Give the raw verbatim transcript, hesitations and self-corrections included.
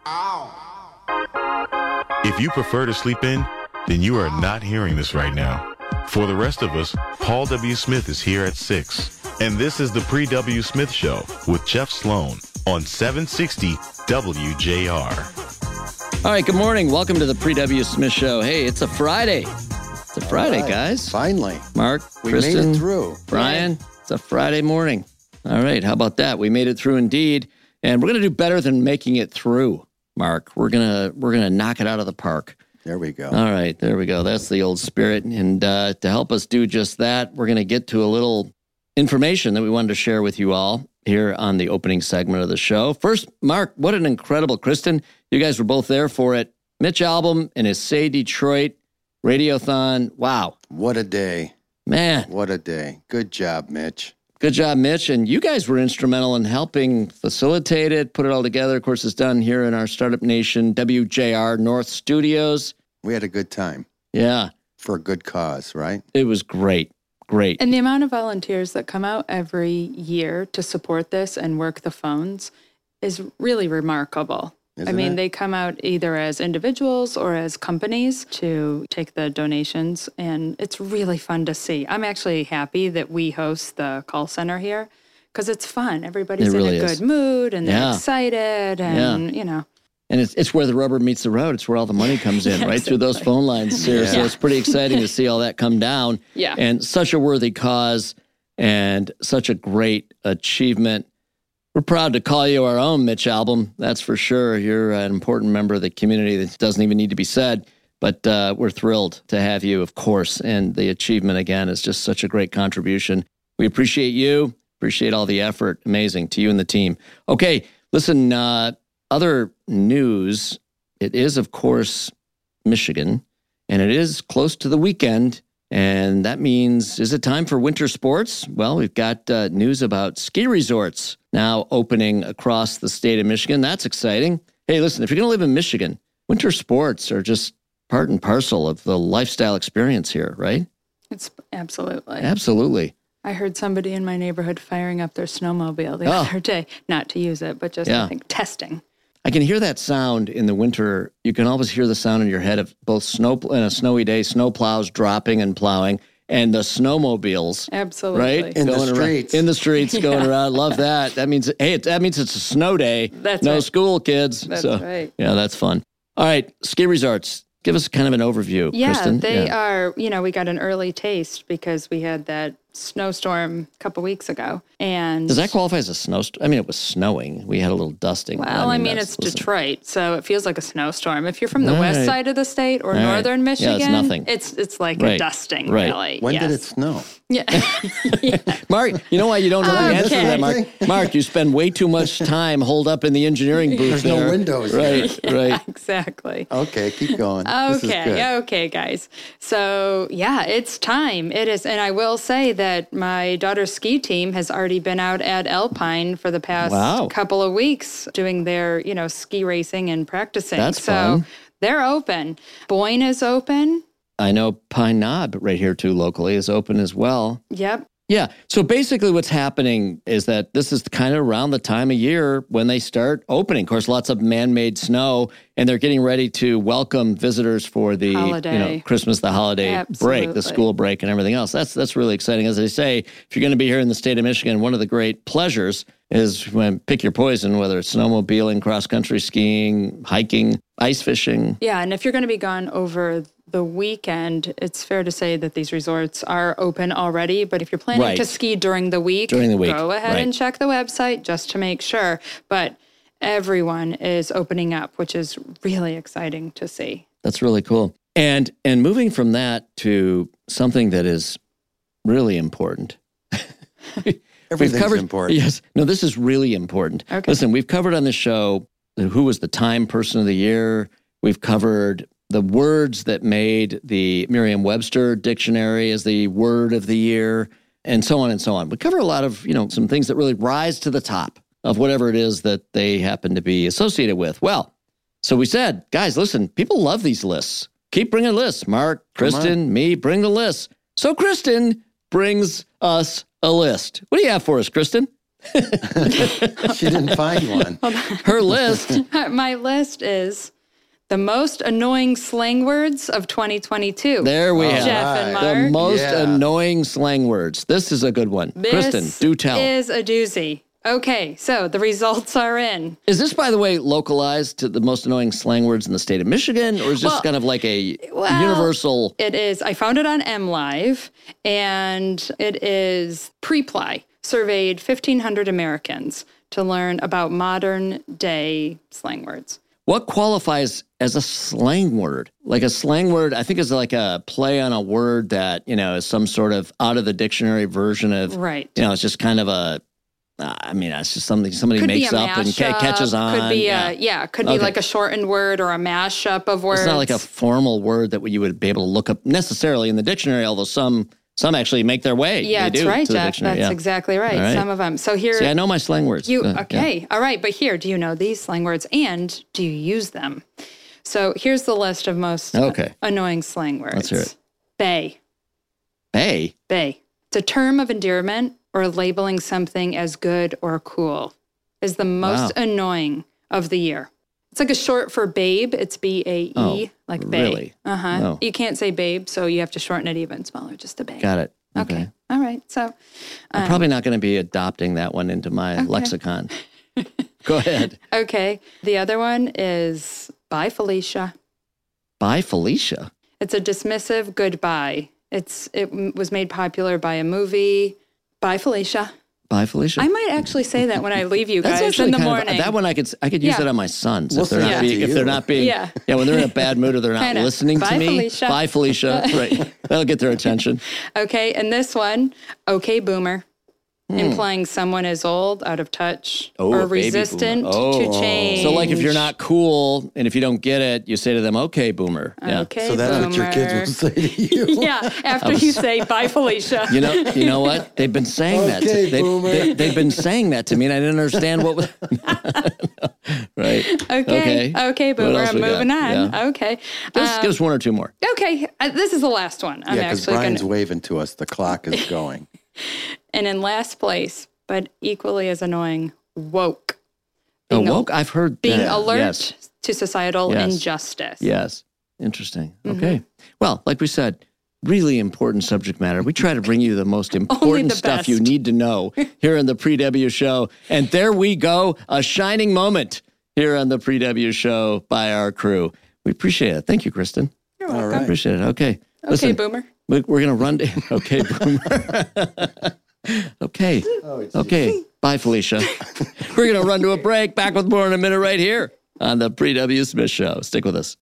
If you prefer to sleep in, then you are not hearing this right now. For the rest of us, Paul W. Smith is here at six. And this is the Pre-W. Smith Show with Jeff Sloan on seven sixty W J R. All right, good morning. Welcome to the Pre-W. Smith Show. Hey, it's a Friday. It's a Friday, right, guys. Finally. Mark, we Kristen, made it through. Brian, it's a Friday morning. All right, how about that? We made it through indeed. And we're going to do better than making it through, Mark. We're going to we're gonna knock it out of the park. There we go. All right, there we go. That's the old spirit. And uh, to help us do just that, we're going to get to a little information that we wanted to share with you all here on the opening segment of the show. First, Mark, what an incredible, Kristen, you guys were both there for it. Mitch Albom and his Say Detroit Radiothon. Wow. What a day. Man. What a day. Good job, Mitch. Good job, Mitch. And you guys were instrumental in helping facilitate it, put it all together. Of course, it's done here in our Startup Nation W J R North Studios. We had a good time. Yeah. For a good cause, right? It was great. Great. And the amount of volunteers that come out every year to support this and work the phones is really remarkable. Isn't I mean, it? they come out either as individuals or as companies to take the donations, and it's really fun to see. I'm actually happy that we host the call center here because it's fun. Everybody's It really in a is. good mood, and they're Yeah. excited, and, you know. And it's it's where the rubber meets the road. It's where all the money comes in, Yeah, right through those phone lines here. So Yeah. it's pretty exciting to see all that come down. Yeah. And such a worthy cause and such a great achievement. We're proud to call you our own, Mitch Albom. That's for sure. You're an important member of the community that doesn't even need to be said. But uh, we're thrilled to have you, of course. And the achievement, again, is just such a great contribution. We appreciate you. Appreciate all the effort. Amazing to you and the team. Okay, listen, uh, other news, it is, of course, Michigan, and it is close to the weekend, and that means, is it time for winter sports? Well, we've got uh, news about ski resorts now opening across the state of Michigan. That's exciting. Hey, listen, if you're going to live in Michigan, winter sports are just part and parcel of the lifestyle experience here, right? It's absolutely. Absolutely. I heard somebody in my neighborhood firing up their snowmobile the Oh. other day. Not to use it, but just, Yeah. I think, testing. I can hear that sound in the winter. You can always hear the sound in your head of both snow in a snowy day, snow plows dropping and plowing, and the snowmobiles, Absolutely. right? In the Going around- streets. in the streets, going around. Love that. That means, hey, it, that means it's a snow day. That's no right. school, kids. That's so, right. Yeah, that's fun. All right, ski resorts. Give us kind of an overview, Yeah, Kristen. they Yeah. are, you know, we got an early taste because we had that snowstorm a couple weeks ago. And Does that qualify as a snowstorm? I mean, it was snowing. We had a little dusting. but well, I mean, that's- it's listen, Detroit, so it feels like a snowstorm. If you're from the All west right. side of the state or All right. northern Yeah, it's Michigan, nothing. it's it's like Right. a dusting, Right. really. When yes. did it snow? Yeah. Mark, you know why you don't know the answer to Okay. that, Mark? Mark, you spend way too much time holed up in the engineering booth There's no there. windows here. Right, right. Exactly. Okay, keep going. This is Okay, good. okay, guys. So, yeah, it's time. It is. And I will say that my daughter's ski team has already been out at Alpine for the past Wow. couple of weeks doing their, you know, ski racing and practicing. That's so fun. they're open. Boyne is open. I know Pine Knob right here too locally is open as well. Yep. Yeah. So basically what's happening is that this is kind of around the time of year when they start opening. Of course, lots of man-made snow, and they're getting ready to welcome visitors for the you know, Holiday. Christmas, the holiday break, Absolutely. the school break and everything else. That's that's really exciting. As I say, if you're going to be here in the state of Michigan, one of the great pleasures is when pick your poison, whether it's snowmobiling, cross-country skiing, hiking, ice fishing. Yeah, and if you're going to be gone over the weekend, it's fair to say that these resorts are open already. But if you're planning Right. to ski during the week, During the week, go ahead right. and check the website just to make sure. But everyone is opening up, which is really exciting to see. That's really cool. And and moving from that to something that is really important. Everything's covered, important. Yes. No, this is really important. Okay. Listen, we've covered on the show who was the Time Person of the Year. We've covered the words that made the Merriam-Webster dictionary as the word of the year, and so on and so on. We cover a lot of, you know, some things that really rise to the top of whatever it is that they happen to be associated with. Well, so we said, guys, listen, people love these lists. Keep bringing lists. Mark, Kristen, me, bring the lists. So Kristen brings us a list. What do you have for us, Kristen? She didn't find one. Her list. My list is the most annoying slang words of twenty twenty-two. There we All have Jeff right. and the Mark. most Yeah. annoying slang words. This is a good one. This Kristen, do tell. is a doozy. Okay, so the results are in. Is this, by the way, localized to the most annoying slang words in the state of Michigan, or is this Well, kind of like a well, universal? It is. I found it on MLive, and it is Preply surveyed fifteen hundred Americans to learn about modern day slang words. What qualifies as a slang word? Like a slang word, I think is like a play on a word that, you know, is some sort of out of the dictionary version of, Right. you know, it's just kind of a, uh, I mean, it's just something somebody Could makes be a up and ca- mashup, catches on. Could be yeah. a yeah. Could be Okay. like a shortened word or a mashup of words. It's not like a formal word that you would be able to look up necessarily in the dictionary, although some some actually make their way. Yeah, they that's do right, to the Jeff. dictionary. That's yeah. exactly right. All right. Some of them. So here, See, I know my slang words. you Uh, yeah. okay? All right, but here, do you know these slang words and do you use them? So here's the list of most Okay. annoying slang words. Let's hear it. Bay. Hey, Bay. It's a term of endearment or labeling something as good or cool. Is the most Wow. annoying of the year. It's like a short for babe. It's B A E, Oh, like babe. really? Uh huh. No. You can't say babe, so you have to shorten it even smaller, just a babe. got it. Okay. Okay. All right. So I'm probably not going to be adopting that one into my lexicon. Go ahead. okay. The other one is bye, Felicia. Bye, Felicia. It's a dismissive goodbye. It's it m- was made popular by a movie. Bye, Felicia. Bye, Felicia. I might actually say that when I leave you That's guys actually in the kind morning. of, that one I could I could use Yeah. that on my sons We'll if they're say not that being to if you. they're not being Yeah. yeah when they're in a bad mood or they're not Kinda. listening Bye, to me. Felicia. Bye, Felicia. Right, that'll get their attention. Okay, and this one, okay, boomer, implying someone is old, out of touch, Hmm. Oh, or a baby resistant boomer. Oh. to change. So like if you're not cool and if you don't get it, you say to them, "Okay, boomer." Yeah. okay, So that's boomer. what your kids will say to you. Yeah, after you say bye, Felicia. You know, you know what? They've been saying that. To, Okay, they, boomer. they, they've been saying that to me, and I didn't understand what was. Right. Okay, okay, What boomer. else I'm we got? moving on. Yeah. Okay, Just Um, give us one or two more. okay. Uh, this is the last one. I'm Yeah, because actually Brian's going. waving to us. The clock is going. And in last place, but equally as annoying, woke. Oh, Being, al- woke. I've heard being that. alert Yes. to societal Yes. injustice. Yes. Interesting. Mm-hmm. Okay. Well, like we said, really important subject matter. We try to bring you the most important the stuff you best. need to know here on the Pre-W Show. And there we go, a shining moment here on the Pre-W Show by our crew. We appreciate it. Thank you, Kristen. You're All welcome. right. Appreciate it. Okay. Okay, Listen, boomer. we- we're going to run to... Okay, boomer. Okay. Okay. Bye, Felicia. We're going to run to a break. Back with more in a minute right here on the Pre-W Smith Show. Stick with us.